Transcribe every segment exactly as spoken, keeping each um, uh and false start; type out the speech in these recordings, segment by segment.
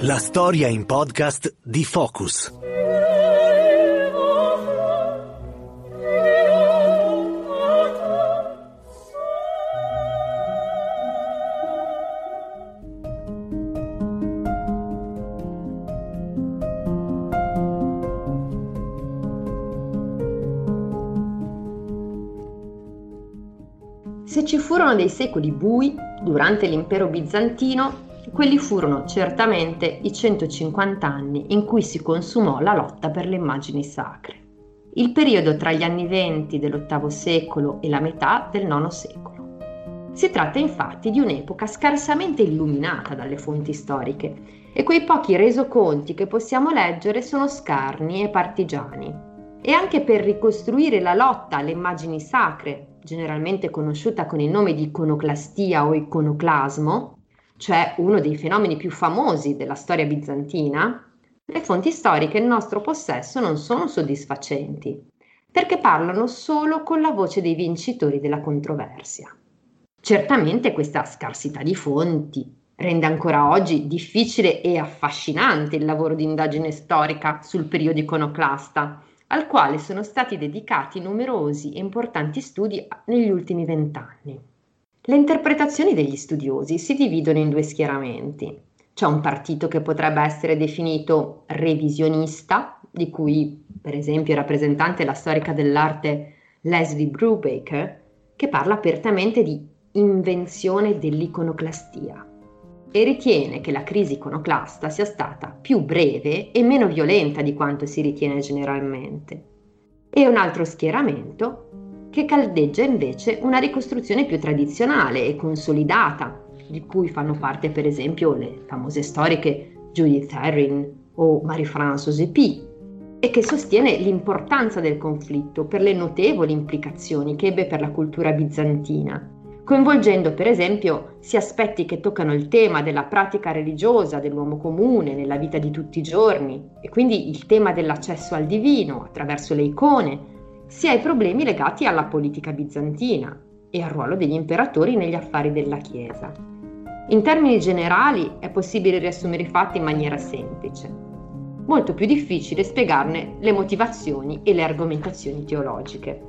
La storia in podcast di Focus. Se ci furono dei secoli bui durante l'impero bizantino, quelli furono certamente i centocinquanta anni in cui si consumò la lotta per le immagini sacre. Il periodo tra gli anni venti dell'ottavo secolo e la metà del nono secolo. Si tratta infatti di un'epoca scarsamente illuminata dalle fonti storiche e quei pochi resoconti che possiamo leggere sono scarni e partigiani. E anche per ricostruire la lotta alle immagini sacre, generalmente conosciuta con il nome di iconoclastia o iconoclasmo, cioè uno dei fenomeni più famosi della storia bizantina, le fonti storiche in nostro possesso non sono soddisfacenti, perché parlano solo con la voce dei vincitori della controversia. Certamente questa scarsità di fonti rende ancora oggi difficile e affascinante il lavoro di indagine storica sul periodo iconoclasta, al quale sono stati dedicati numerosi e importanti studi negli ultimi vent'anni. Le interpretazioni degli studiosi si dividono in due schieramenti. C'è un partito che potrebbe essere definito revisionista, di cui per esempio è rappresentante la storica dell'arte Leslie Brubaker, che parla apertamente di invenzione dell'iconoclastia e ritiene che la crisi iconoclasta sia stata più breve e meno violenta di quanto si ritiene generalmente. E un altro schieramento che caldeggia invece una ricostruzione più tradizionale e consolidata, di cui fanno parte per esempio le famose storiche Judith Herring o Marie-France Ossepy, e che sostiene l'importanza del conflitto per le notevoli implicazioni che ebbe per la cultura bizantina, coinvolgendo per esempio sia aspetti che toccano il tema della pratica religiosa dell'uomo comune nella vita di tutti i giorni, e quindi il tema dell'accesso al divino attraverso le icone, sia i problemi legati alla politica bizantina e al ruolo degli imperatori negli affari della Chiesa. In termini generali è possibile riassumere i fatti in maniera semplice. Molto più difficile spiegarne le motivazioni e le argomentazioni teologiche.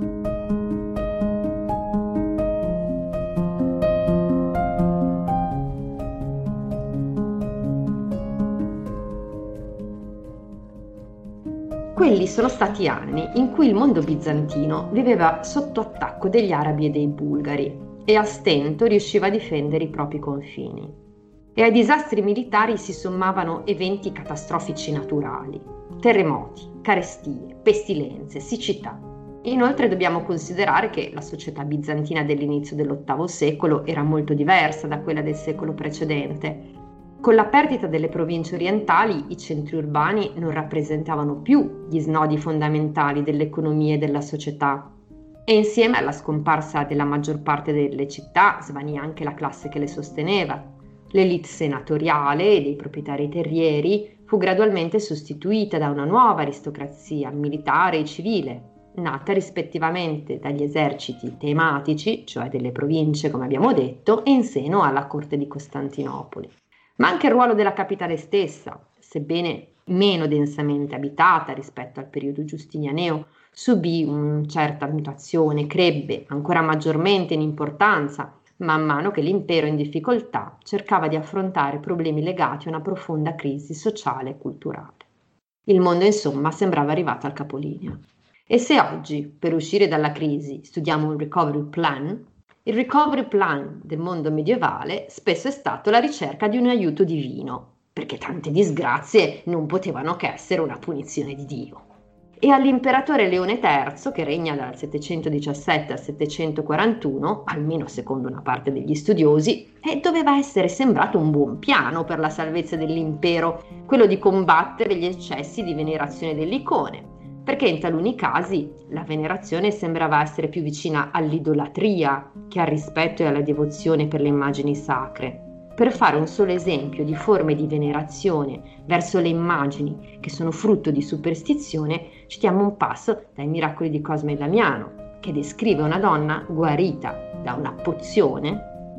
Quelli sono stati anni in cui il mondo bizantino viveva sotto attacco degli arabi e dei bulgari e a stento riusciva a difendere i propri confini. E ai disastri militari si sommavano eventi catastrofici naturali, terremoti, carestie, pestilenze, siccità. Inoltre dobbiamo considerare che la società bizantina dell'inizio dell'ottavo secolo era molto diversa da quella del secolo precedente. Con la perdita delle province orientali, i centri urbani non rappresentavano più gli snodi fondamentali dell'economia e della società. E insieme alla scomparsa della maggior parte delle città svanì anche la classe che le sosteneva. L'élite senatoriale e dei proprietari terrieri fu gradualmente sostituita da una nuova aristocrazia militare e civile, nata rispettivamente dagli eserciti tematici, cioè delle province come abbiamo detto, e in seno alla corte di Costantinopoli. Ma anche il ruolo della capitale stessa, sebbene meno densamente abitata rispetto al periodo giustinianeo, subì una certa mutazione, crebbe ancora maggiormente in importanza man mano che l'impero in difficoltà cercava di affrontare problemi legati a una profonda crisi sociale e culturale. Il mondo insomma sembrava arrivato al capolinea. E se oggi, per uscire dalla crisi, studiamo un recovery plan, il recovery plan del mondo medievale spesso è stato la ricerca di un aiuto divino, perché tante disgrazie non potevano che essere una punizione di Dio. E all'imperatore Leone terzo, che regna dal settecentodiciassette al settecentoquarantuno, almeno secondo una parte degli studiosi, eh, doveva essere sembrato un buon piano per la salvezza dell'impero, quello di combattere gli eccessi di venerazione delle icone, perché in taluni casi la venerazione sembrava essere più vicina all'idolatria che al rispetto e alla devozione per le immagini sacre. Per fare un solo esempio di forme di venerazione verso le immagini che sono frutto di superstizione, citiamo un passo dai Miracoli di Cosma e Damiano, che descrive una donna guarita da una pozione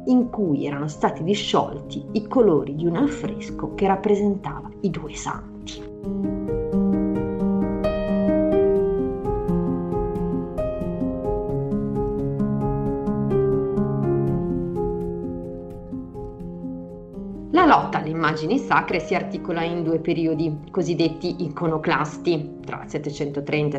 in cui erano stati disciolti i colori di un affresco che rappresentava i due santi. La lotta alle immagini sacre si articola in due periodi cosiddetti iconoclasti, tra il settecentotrenta e il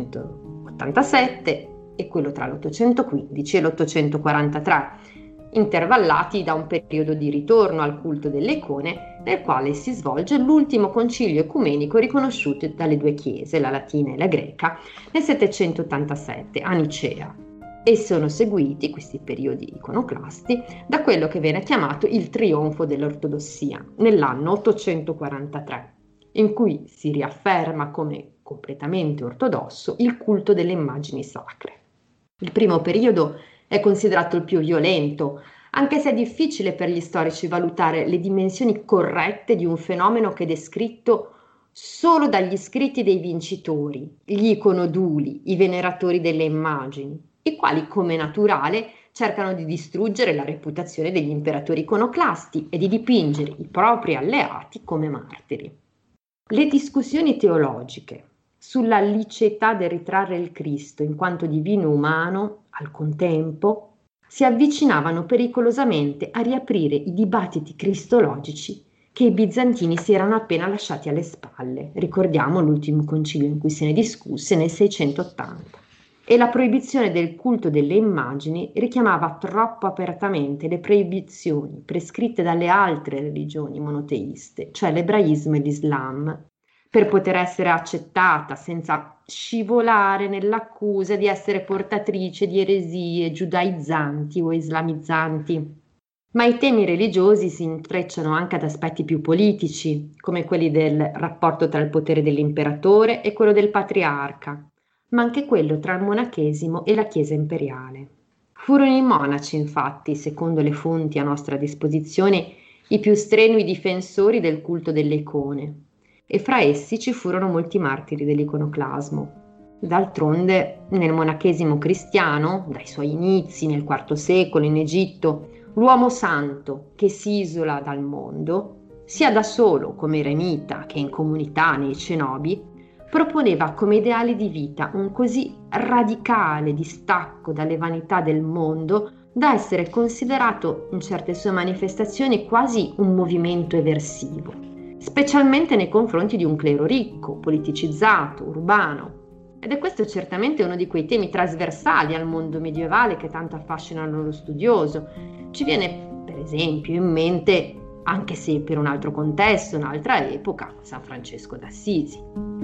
settecentottantasette, e quello tra l'ottocentoquindici e l'ottocentoquarantatré, intervallati da un periodo di ritorno al culto delle icone, nel quale si svolge l'ultimo concilio ecumenico riconosciuto dalle due chiese, la latina e la greca, nel settecentottantasette a Nicea. E sono seguiti questi periodi iconoclasti da quello che viene chiamato il trionfo dell'ortodossia nell'anno ottocentoquarantatré, in cui si riafferma come completamente ortodosso il culto delle immagini sacre. Il primo periodo è considerato il più violento, anche se è difficile per gli storici valutare le dimensioni corrette di un fenomeno che è descritto solo dagli scritti dei vincitori, gli iconoduli, i veneratori delle immagini, i quali, come naturale, cercano di distruggere la reputazione degli imperatori iconoclasti e di dipingere i propri alleati come martiri. Le discussioni teologiche sulla liceità del ritrarre il Cristo in quanto divino umano, al contempo, si avvicinavano pericolosamente a riaprire i dibattiti cristologici che i bizantini si erano appena lasciati alle spalle. Ricordiamo l'ultimo concilio in cui se ne discusse nel seicentottanta. E la proibizione del culto delle immagini richiamava troppo apertamente le proibizioni prescritte dalle altre religioni monoteiste, cioè l'ebraismo e l'Islam, per poter essere accettata senza scivolare nell'accusa di essere portatrice di eresie giudaizzanti o islamizzanti. Ma i temi religiosi si intrecciano anche ad aspetti più politici, come quelli del rapporto tra il potere dell'imperatore e quello del patriarca, ma anche quello tra il monachesimo e la Chiesa imperiale. Furono i monaci, infatti, secondo le fonti a nostra disposizione, i più strenui difensori del culto delle icone, e fra essi ci furono molti martiri dell'iconoclasmo. D'altronde, nel monachesimo cristiano, dai suoi inizi nel quarto secolo in Egitto, l'uomo santo che si isola dal mondo, sia da solo come eremita che in comunità nei cenobi, proponeva come ideale di vita un così radicale distacco dalle vanità del mondo da essere considerato in certe sue manifestazioni quasi un movimento eversivo, specialmente nei confronti di un clero ricco, politicizzato, urbano. Ed è questo certamente uno di quei temi trasversali al mondo medievale che tanto affascinano lo studioso. Ci viene per esempio in mente, anche se per un altro contesto, un'altra epoca, San Francesco d'Assisi.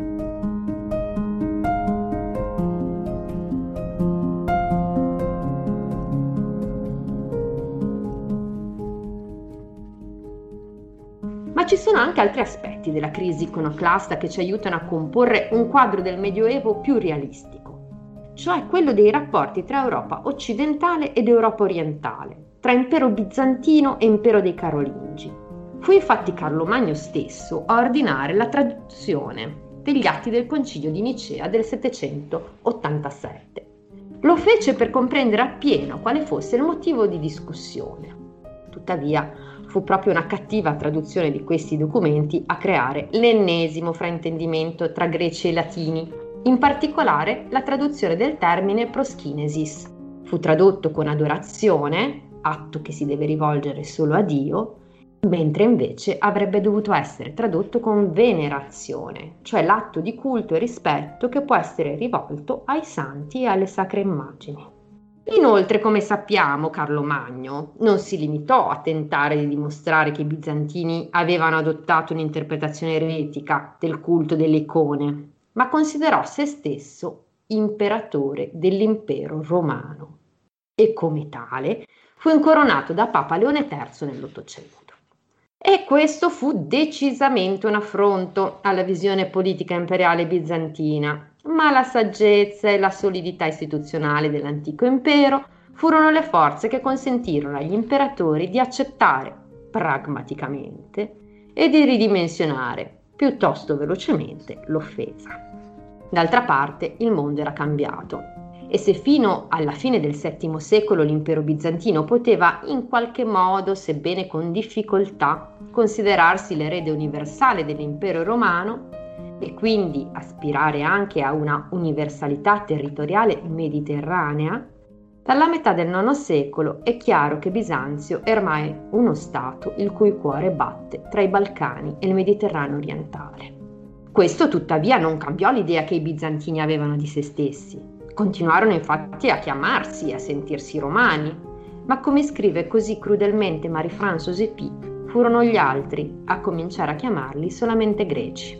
Ma ci sono anche altri aspetti della crisi iconoclasta che ci aiutano a comporre un quadro del Medioevo più realistico, cioè quello dei rapporti tra Europa occidentale ed Europa orientale, tra impero bizantino e impero dei Carolingi. Fu infatti Carlo Magno stesso a ordinare la traduzione degli atti del Concilio di Nicea del settecentottantasette. Lo fece per comprendere appieno quale fosse il motivo di discussione. Tuttavia, fu proprio una cattiva traduzione di questi documenti a creare l'ennesimo fraintendimento tra greci e latini, in particolare la traduzione del termine proskinesis. Fu tradotto con adorazione, atto che si deve rivolgere solo a Dio, mentre invece avrebbe dovuto essere tradotto con venerazione, cioè l'atto di culto e rispetto che può essere rivolto ai santi e alle sacre immagini. Inoltre, come sappiamo, Carlo Magno non si limitò a tentare di dimostrare che i bizantini avevano adottato un'interpretazione eretica del culto delle icone, ma considerò se stesso imperatore dell'impero romano e come tale fu incoronato da Papa Leone terzo nell'Ottocento. E questo fu decisamente un affronto alla visione politica imperiale bizantina, ma la saggezza e la solidità istituzionale dell'antico impero furono le forze che consentirono agli imperatori di accettare pragmaticamente e di ridimensionare piuttosto velocemente l'offesa. D'altra parte il mondo era cambiato E se fino alla fine del settimo secolo l'impero bizantino poteva in qualche modo, sebbene con difficoltà, considerarsi l'erede universale dell'impero romano e quindi aspirare anche a una universalità territoriale mediterranea, dalla metà del nono secolo è chiaro che Bisanzio è ormai uno stato il cui cuore batte tra i Balcani e il Mediterraneo orientale. Questo tuttavia non cambiò l'idea che i bizantini avevano di se stessi. Continuarono infatti a chiamarsi e a sentirsi romani, ma come scrive così crudelmente Marie-France Josephy, furono gli altri a cominciare a chiamarli solamente greci.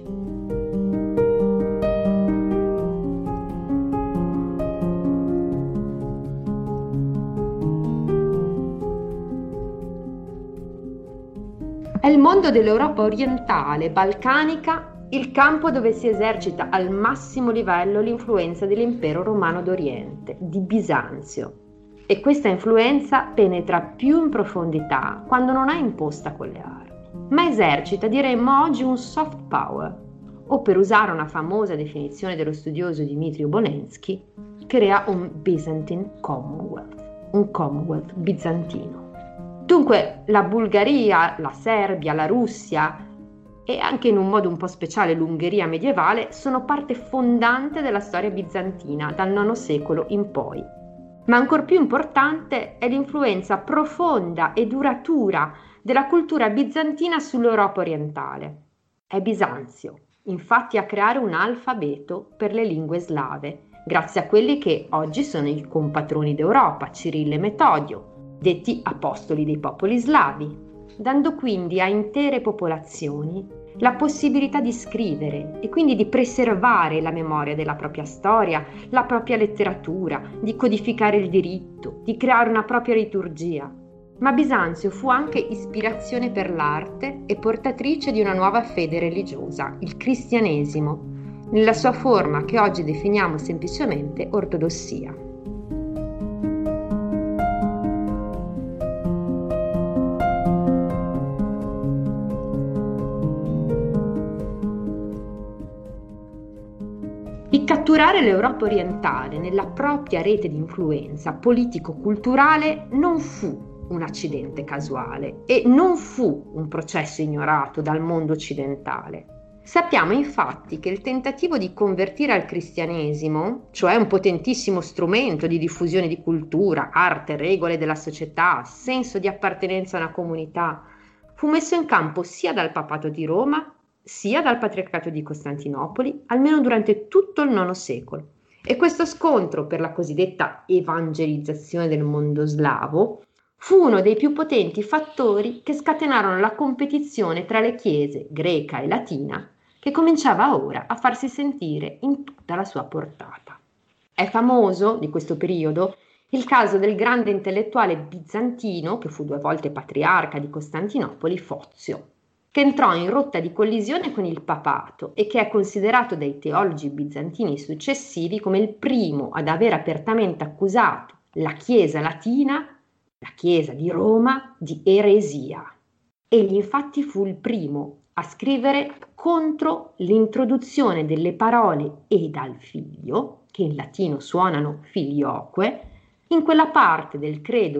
È il mondo dell'Europa orientale, balcanica, il campo dove si esercita al massimo livello l'influenza dell'impero romano d'Oriente, di Bisanzio. E questa influenza penetra più in profondità quando non è imposta con le armi, ma esercita, diremmo oggi, un soft power, o per usare una famosa definizione dello studioso Dmitry Obolensky, crea un Byzantine Commonwealth, un Commonwealth bizantino. Dunque la Bulgaria, la Serbia, la Russia e anche in un modo un po' speciale l'Ungheria medievale sono parte fondante della storia bizantina dal nono secolo in poi. Ma ancor più importante è l'influenza profonda e duratura della cultura bizantina sull'Europa orientale. È Bisanzio, infatti, a creare un alfabeto per le lingue slave, grazie a quelli che oggi sono i compatroni d'Europa, Cirillo e Metodio, detti apostoli dei popoli slavi, dando quindi a intere popolazioni la possibilità di scrivere e quindi di preservare la memoria della propria storia, la propria letteratura, di codificare il diritto, di creare una propria liturgia. Ma Bisanzio fu anche ispirazione per l'arte e portatrice di una nuova fede religiosa, il cristianesimo, nella sua forma che oggi definiamo semplicemente ortodossia. Di catturare l'Europa orientale nella propria rete di influenza politico-culturale non fu un accidente casuale e non fu un processo ignorato dal mondo occidentale. Sappiamo infatti che il tentativo di convertire al cristianesimo, cioè un potentissimo strumento di diffusione di cultura, arte, regole della società, senso di appartenenza a una comunità, fu messo in campo sia dal Papato di Roma sia dal Patriarcato di Costantinopoli, almeno durante tutto il nono secolo. E questo scontro per la cosiddetta evangelizzazione del mondo slavo fu uno dei più potenti fattori che scatenarono la competizione tra le chiese greca e latina, che cominciava ora a farsi sentire in tutta la sua portata. È famoso di questo periodo il caso del grande intellettuale bizantino, che fu due volte patriarca di Costantinopoli, Fozio, che entrò in rotta di collisione con il papato e che è considerato dai teologi bizantini successivi come il primo ad aver apertamente accusato la Chiesa latina, la Chiesa di Roma, di eresia. Egli infatti fu il primo a scrivere contro l'introduzione delle parole "e dal figlio", che in latino suonano filioque, in quella parte del credo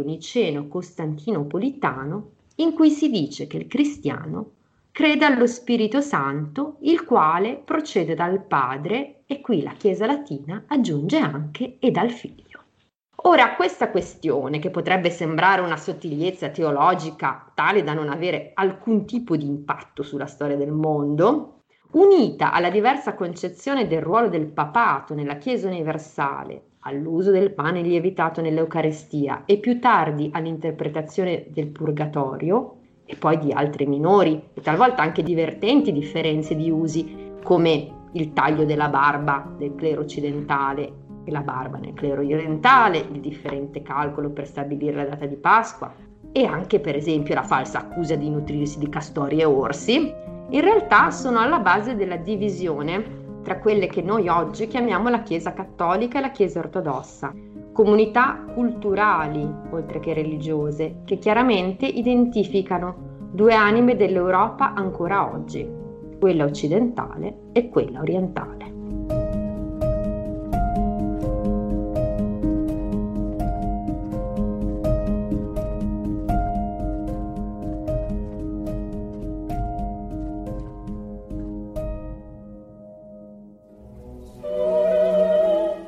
niceno-costantinopolitano in cui si dice che il cristiano crede allo Spirito Santo, il quale procede dal Padre, e qui la Chiesa latina aggiunge anche "e dal Figlio". Ora, questa questione, che potrebbe sembrare una sottigliezza teologica tale da non avere alcun tipo di impatto sulla storia del mondo, unita alla diversa concezione del ruolo del papato nella Chiesa universale, all'uso del pane lievitato nell'Eucarestia e più tardi all'interpretazione del purgatorio, e poi di altre minori e talvolta anche divertenti differenze di usi, come il taglio della barba del clero occidentale e la barba nel clero orientale, il differente calcolo per stabilire la data di Pasqua e anche per esempio la falsa accusa di nutrirsi di castori e orsi, in realtà sono alla base della divisione tra quelle che noi oggi chiamiamo la Chiesa cattolica e la Chiesa ortodossa, comunità culturali, oltre che religiose, che chiaramente identificano due anime dell'Europa ancora oggi, quella occidentale e quella orientale.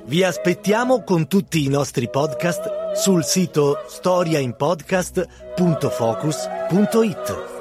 Vi aspettiamo con tutti i nostri podcast sul sito storia in podcast punto focus punto it.